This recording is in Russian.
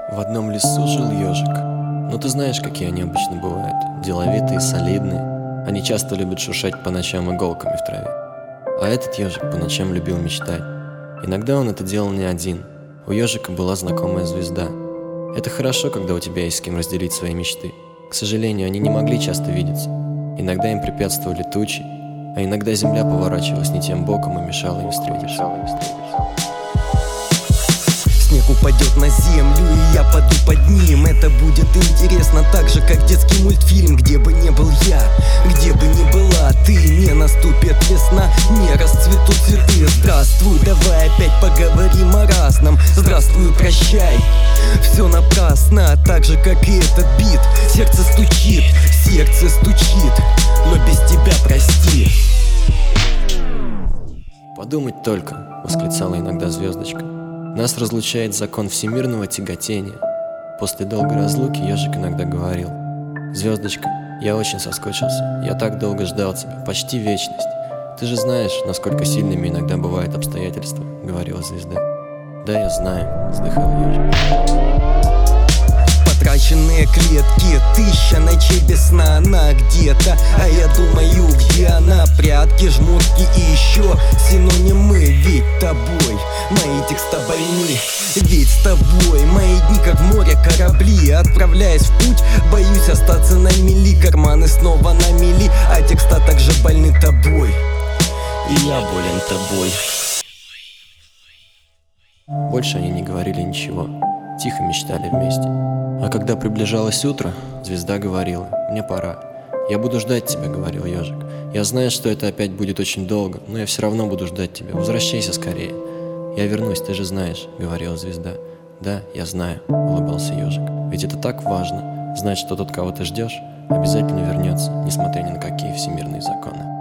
В одном лесу жил ежик. Ну ты знаешь, какие они обычно бывают. Деловитые, солидные. Они часто любят шуршать по ночам иголками в траве. А этот ежик по ночам любил мечтать. Иногда он это делал не один. У ежика была знакомая звезда. Это хорошо, когда у тебя есть с кем разделить свои мечты. К сожалению, они не могли часто видеться. Иногда им препятствовали тучи, а иногда земля поворачивалась не тем боком и мешала им встретиться. Снег упадет на землю, и я паду под ним. Это будет интересно, так же, как детский мультфильм. Где бы не был я, где бы ни была ты, не наступит весна, не расцветут цветы. Здравствуй, давай опять поговорим о разном. Здравствуй, прощай, все напрасно. Так же, как и этот бит, сердце стучит, но без тебя прости. «Подумать только», — восклицала иногда звездочка. «Нас разлучает закон всемирного тяготения». После долгой разлуки ежик иногда говорил: «Звездочка, я очень соскучился. Я так долго ждал тебя, почти вечность. Ты же знаешь, насколько сильными иногда бывают обстоятельства», — говорила звезда. «Да, я знаю», — вздыхал ежик. Потраченные клетки, 1000 ночей без сна. Она где-то, а я думаю, где она? Прятки, жмутки и еще синонимы. Ведь тобой мои текста больны, ведь с тобой мои дни как в море корабли. Отправляясь в путь, боюсь остаться на мели. Карманы снова на мели, а текста также больны тобой, и я болен тобой. Больше они не говорили ничего, тихо мечтали вместе. А когда приближалось утро, звезда говорила: «Мне пора. Я буду ждать тебя», — говорил ежик. «Я знаю, что это опять будет очень долго, но я все равно буду ждать тебя. Возвращайся скорее». «Я вернусь, ты же знаешь», — говорила звезда. «Да, я знаю», — улыбался ежик. «Ведь это так важно, знать, что тот, кого ты ждешь, обязательно вернется, несмотря ни на какие всемирные законы».